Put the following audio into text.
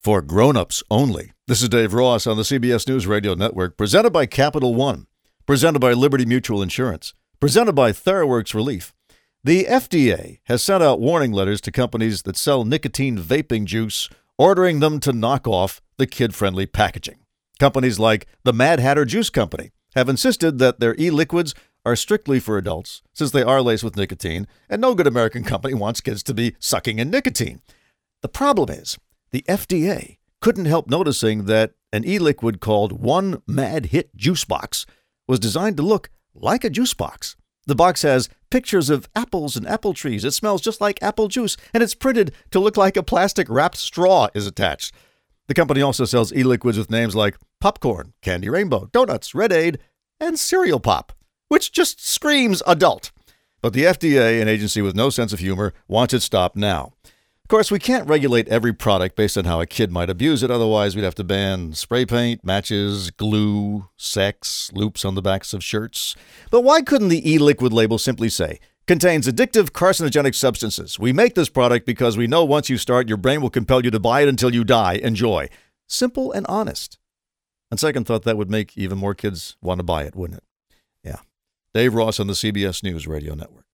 for grown-ups only. This is Dave Ross on the CBS News Radio Network, presented by Capital One, presented by Liberty Mutual Insurance, presented by TheraWorks Relief. The FDA has sent out warning letters to companies that sell nicotine vaping juice, ordering them to knock off the kid-friendly packaging. Companies like the Mad Hatter Juice Company have insisted that their e-liquids are strictly for adults, since they are laced with nicotine, and no good American company wants kids to be sucking in nicotine. The problem is, the FDA couldn't help noticing that an e-liquid called One Mad Hit Juice Box was designed to look like a juice box. The box has pictures of apples and apple trees. It smells just like apple juice, and it's printed to look like a plastic-wrapped straw is attached. The company also sells e-liquids with names like Popcorn, Candy Rainbow, Donuts, Red Aid, and Cereal Pop, which just screams adult. But the FDA, an agency with no sense of humor, wants it stopped now. Of course, we can't regulate every product based on how a kid might abuse it. Otherwise, we'd have to ban spray paint, matches, glue, sex, loops on the backs of shirts. But why couldn't the e-liquid label simply say, contains addictive carcinogenic substances. We make this product because we know once you start, your brain will compel you to buy it until you die. Enjoy. Simple and honest. On second thought, that would make even more kids want to buy it, wouldn't it? Yeah. Dave Ross on the CBS News Radio Network.